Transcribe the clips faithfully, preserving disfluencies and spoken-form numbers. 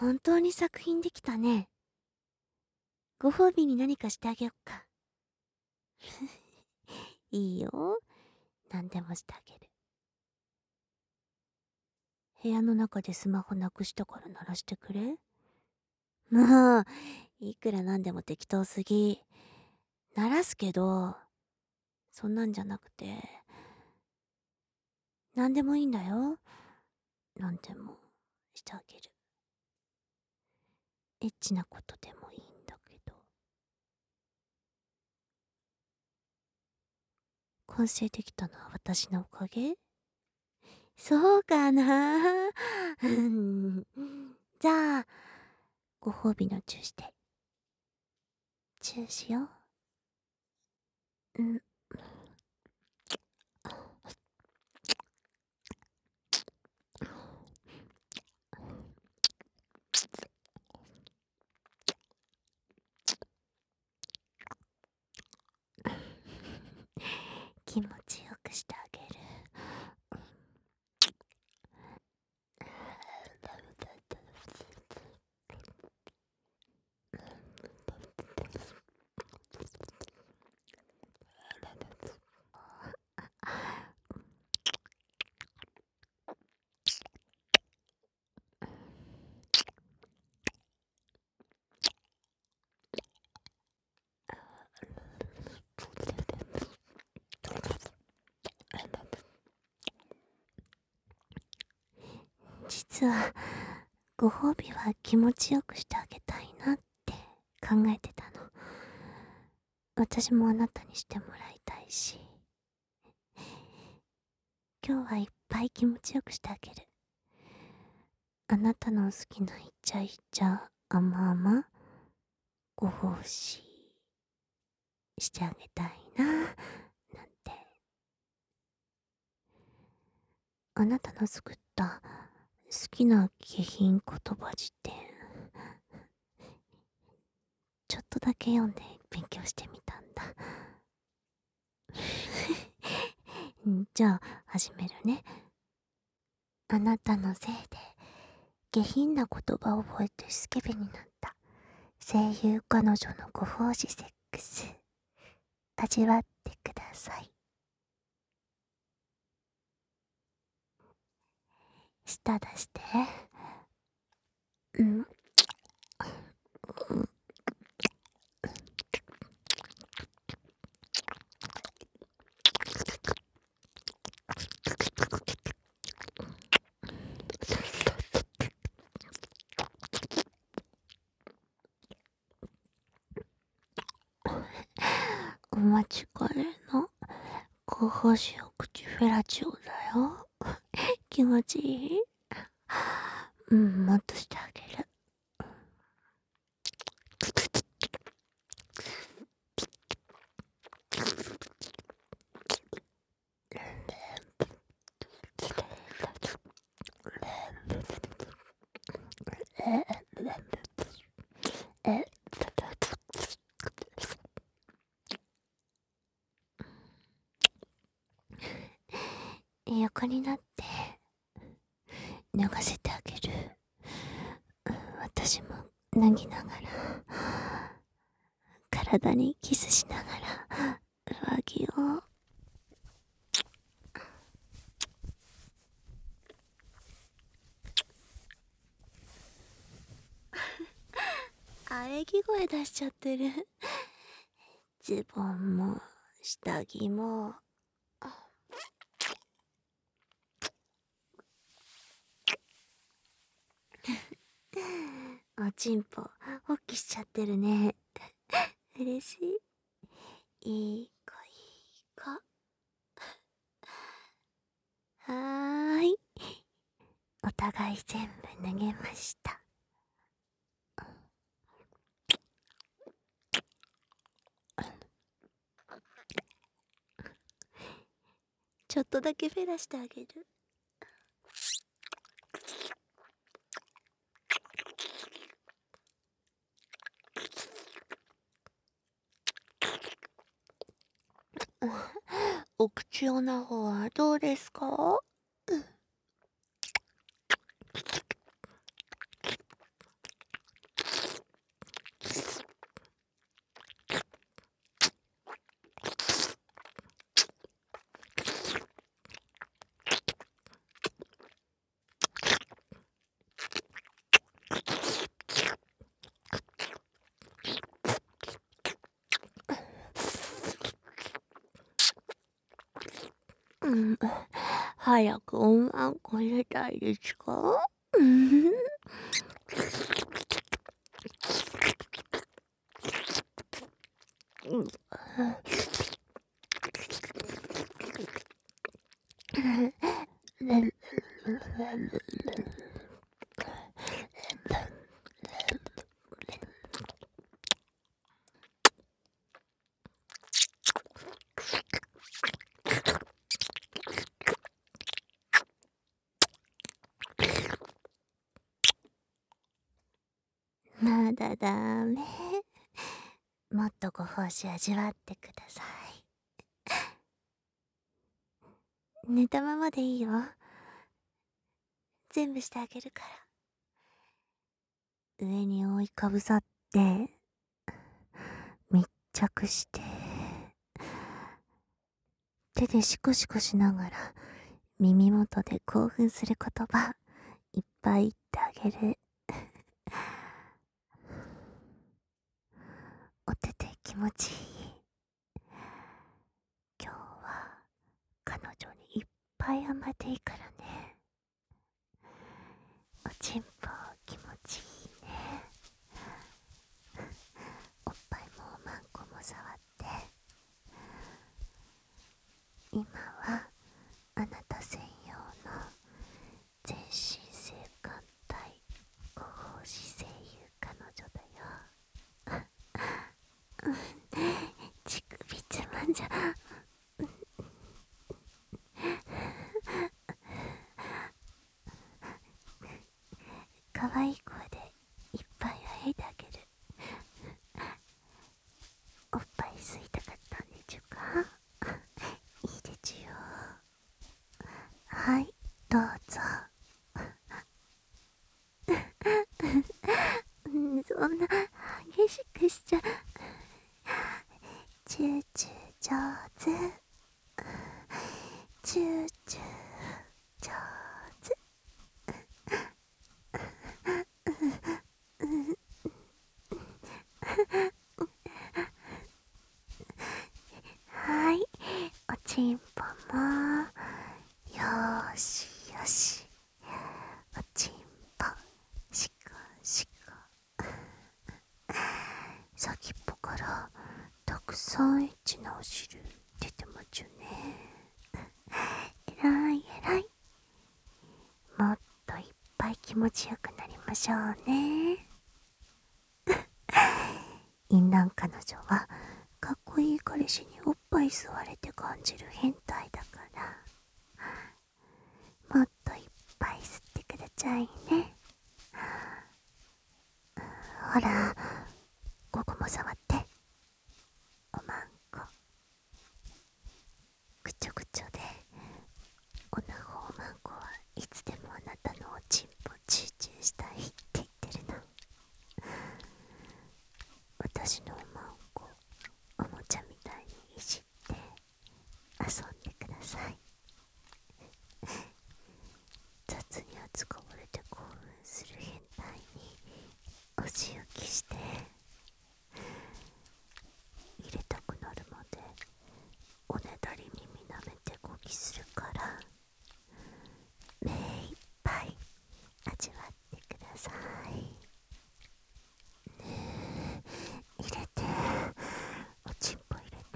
本当に作品できたね。ご褒美に何かしてあげよっか。いいよ。何でもしてあげる。部屋の中でスマホなくしたから鳴らしてくれ。もう、いくらなんでも適当すぎ。鳴らすけど、そんなんじゃなくて、何でもいいんだよ。何でもしてあげる。エッチなことでもいいんだけど。完成できたのは私のおかげ？そうかな。うん。じゃあ、ご褒美のチューして。チューしよう。うん。気持ちよくしてあげる。実は、ご褒美は気持ちよくしてあげたいなって考えてたの。私もあなたにしてもらいたいし。今日はいっぱい気持ちよくしてあげる。あなたの好きなイチャイチャ甘々ご奉仕してあげたいな、なんて。あなたの作った好きな下品言葉辞典、ちょっとだけ読んで勉強してみたんだ。じゃあ、始めるね。あなたのせいで、下品な言葉を覚えてスケベになった声優彼女のご奉仕セックス。味わってください。舌出して。うん。お待ちかねのご奉仕お口フェラチオだよ。気持ちいい？うん、もっとしてあげる。え、え、横になって脱がせてあげる。私も脱ぎながら、体にキスしながら、上着を。喘ぎ声出しちゃってる。ズボンも下着も。おちんぽホッキしちゃってるね。嬉しい。いい子いい子。はーい、お互い全部脱げました。ちょっとだけフェラしてあげる。お口オナホはどうですか？ 早くおまんこ入れたいですか？うん。まだダメ。もっとご奉仕味わってください。寝たままでいいよ。全部してあげるから。上に覆いかぶさって密着して、手でシコシコしながら耳元で興奮する言葉いっぱい言ってあげる。お手手気持ちいい。今日は彼女にいっぱい甘えていいからね。おちんぽ気持ちいいね。おっぱいもおまんこも触って。今はあなた専用の全身性感帯ご奉仕声優彼女だよ。乳首つまんじゃ。可愛い声でいっぱいあげてあげる。おっぱい吸いたかったんでちゅか？いいでちゅよ。はい、どうぞ。そんな激しくしちゃ。チューチュー上手。チューチュー上手。はい、おちんぽもよーしよし。おちんぽしこしこ。先っぽからたくさんエッチなお汁出てまちゅね。えらいえらい。もっといっぱい気持ちよくなりましょうね。淫乱彼女はかっこいい彼氏におっぱい吸われて感じる変態だから、もっといっぱい吸ってくださいね。ほら、ここも触って。おまんこぐちょぐちょで、おなほおまんこはいつでもあなたのおちんぽチューチューしたいって言ってるの。私のおまんこおもちゃみたいにいじって遊んでください。雑に扱われて興奮する変態にお仕置きして、入れたくなるまでおねだり耳舐めてこぎするから、目いっぱい味わってくださいね。入れて、おちんぽ入れて。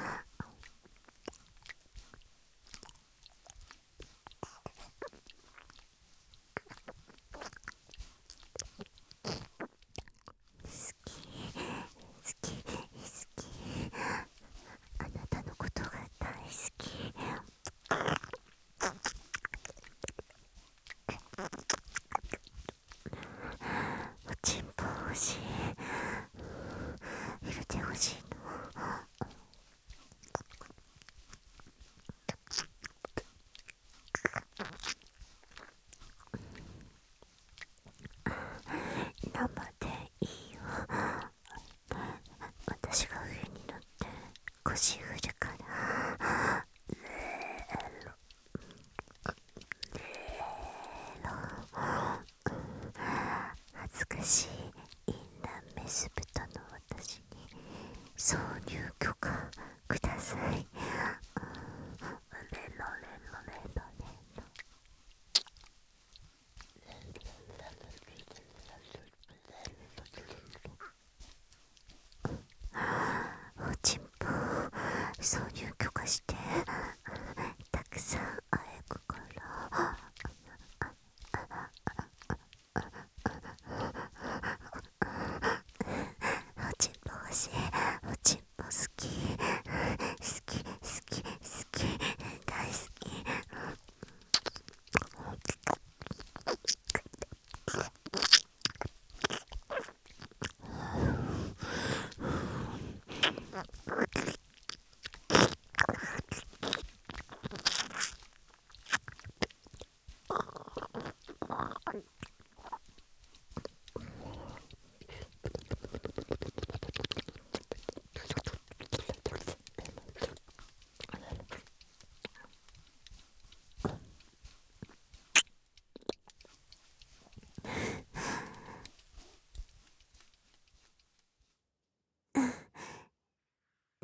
好き好き好き。あなたのことが大好き。おちんぽ欲しい。入れてほしいの。生でいいよ。私が上に乗って腰振るから。恥ずかしい淫乱メス豚の私に挿入許可ください。レロレロ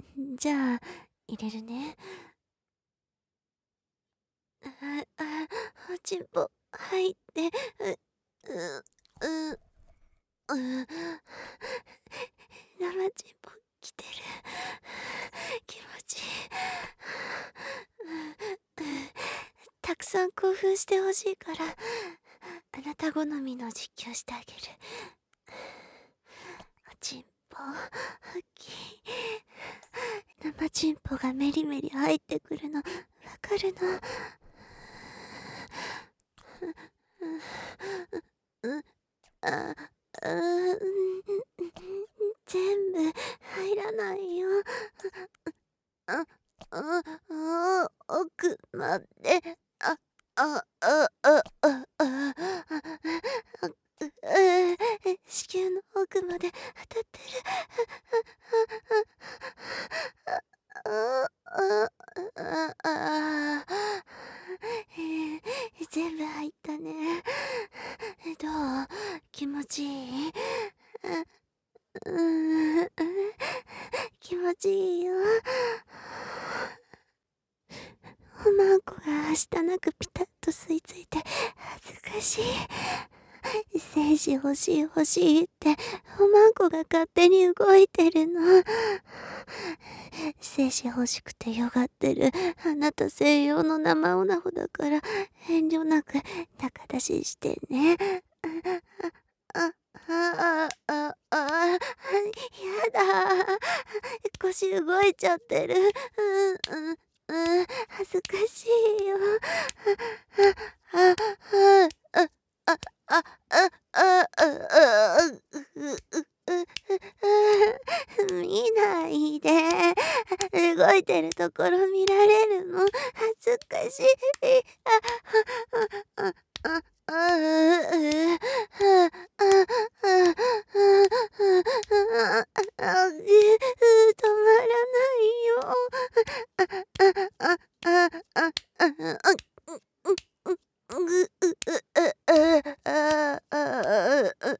じゃあ、入れるね。ああ、おちんぽ入って、う、う、う、う、生ちんぽ来てる。気持ちいい。たくさん興奮してほしいから、あなた好みの実況してあげる。おちんぽ、大きい。生ちんぽがメリメリ入ってくるの、わかるの？う、あ、うん、全部入らないよ。あ、あ、あ、奥まで、あ、あ、あ、あ、あ、あ、あ、子宮の奥まで当たってる。あ、あ、あ、あ、えー全部入ったね。どう？気持ちいい？うーん、気持ちいいよ。おまんこがはしたなくピタッと吸い付いて恥ずかしい。精子欲しい欲しいっておまんこが勝手に動いてるの。精子欲しくてよがってるあなた専用の生オナホだから遠慮なく仲出ししてね。あ、あ、あ、あ、あ、やだ。腰動いちゃってる。うん、うん、うん、恥ずかしいよ。あ、あ、あ、あ、あ、あ、あ、あ、あ、う、う、う、う、見ないで。動いてるところ見られるの。恥ずかしい。あ、あ、あ、あ、あ、あ、う、あ、あ、あ、止まらないよ。あ、あ、あ、あ、あ、あ、う、う、う、あ、あ、あ、あ、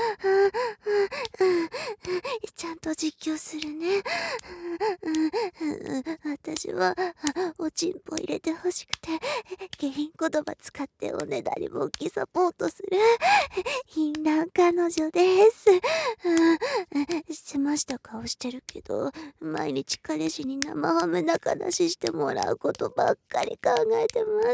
ちゃんと実況するね。私はおちんぽ入れてほしくて下品言葉使っておねだり勃起サポートする禁断彼女です。済ました顔してるけど毎日彼氏に生ハム仲出ししてもらうことばっかり考えてます。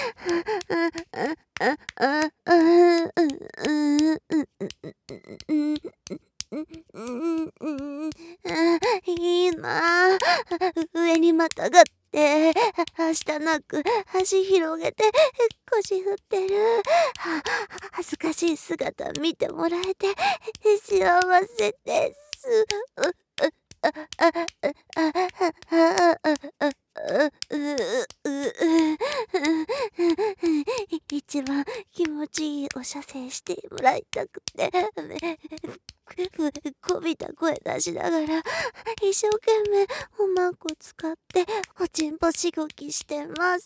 今上にまたがってはしたなく足広げて腰振ってる恥ずかしい姿見てもらえて幸せです。一番気持ちいいお射精してもらいたくてこびた声出しながら一生懸命おまんこ使っておちんぽしごきしてます。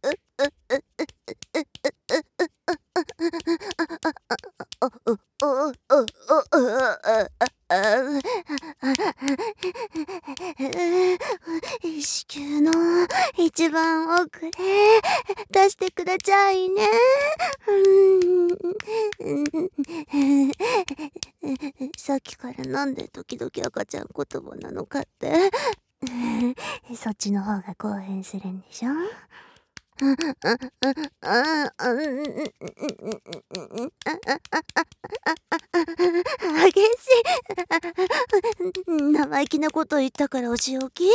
子宮の一番奥で出してくださいね。さっきからなんで時々赤ちゃん言葉なのかってそっちの方が興奮するんでしょ。激しい。生意気なこと言ったからお仕置き。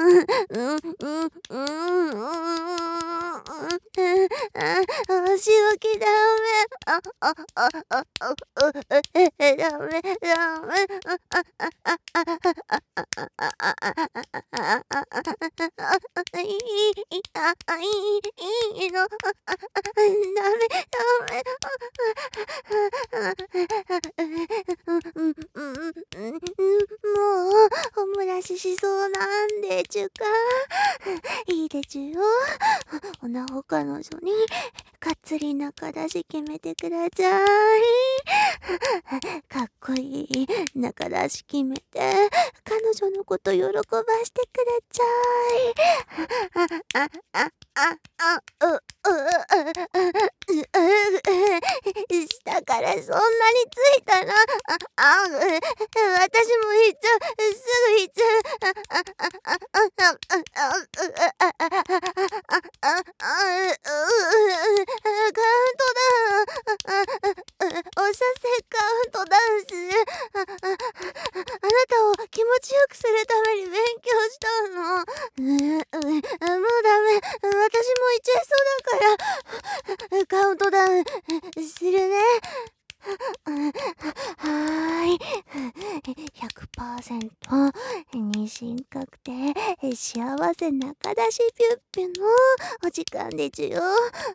お仕置きダメ。あ、あ、あ、あ、あ、ダメ、ダメ。いい、あ、いい、いいの。ダメ、ダメ。もうお漏らししそうなんでちゅか。いいでちゅよ。おなほ彼女にかっつり仲出し決めてくだださい。かっこいい仲出し決めて彼女のこと喜ばしてください。あああああうううう下からそんなについたら、ああう私もひっちゃう、すぐひっちゃう。ああああああああああああうカウントダウン、おさせカウントダウンする。あああなたを気持ちよくするために勉強したの。ううもうダメ、私もいっちゃいそうだからカウントダウンするね。はーい。ひゃくパーセント 妊娠確定幸せ仲出しピュッピュのお時間でちゅよ。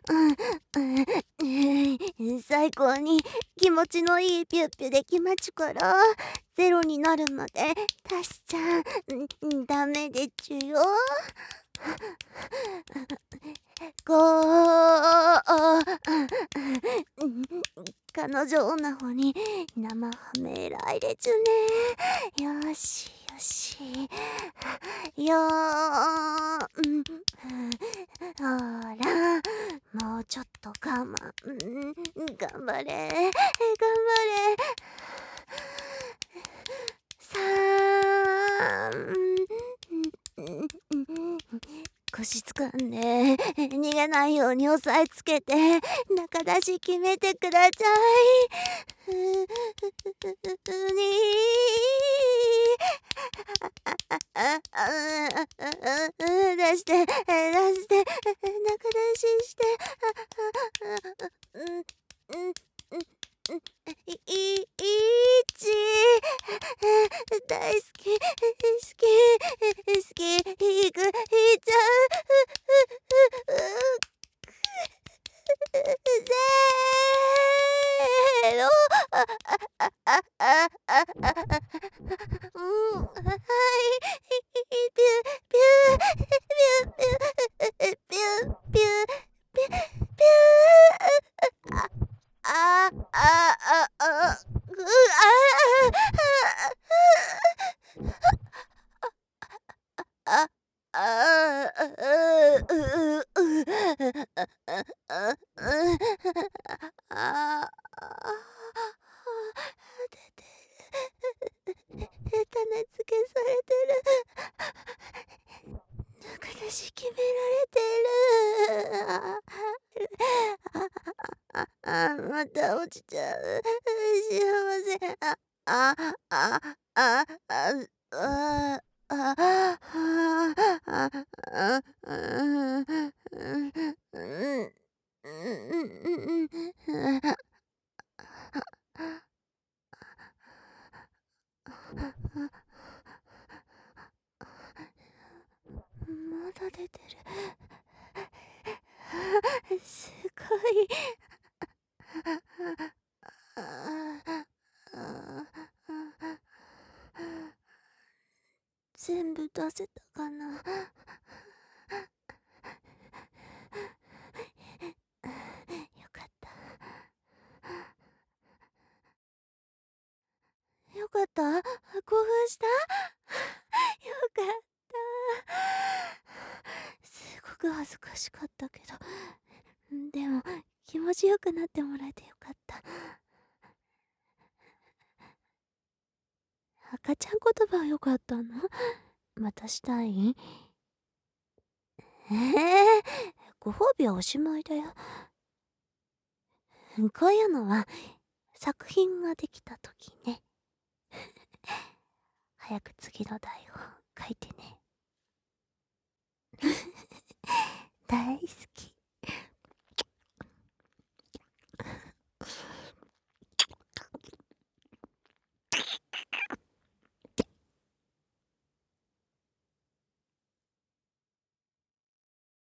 最高に気持ちのいいピュッピュできまちゅから、ゼロになるまでたしちゃんダメでちゅよ。ごー彼女オナホに生ハメらいれちゅね。よしよしよーんほらもうちょっと我慢頑張れ頑張れさん腰つかんで逃げないように押さえつけて仲出し決めてください。に出して出して仲出ししていいいち大好き好き好きいくいっちゃうゼロあああああうんはいピュピュピュピュピュピュピュピュああああうあああああ出てる。種付けされてる。仲出し決められてる。ああまた落ちちゃう。幸せ。あああああああああまだ出てる。すごい。全部出せたかな。よかった。よかった？興奮した？よかった。すごく恥ずかしかったけど、でも気持ちよくなってもらえてよかった。赤ちゃん言葉はよかったの？またしたい？ええー、ご褒美はおしまいだよ。こういうのは作品ができた時ね。早く次の台本書いてね。大好き。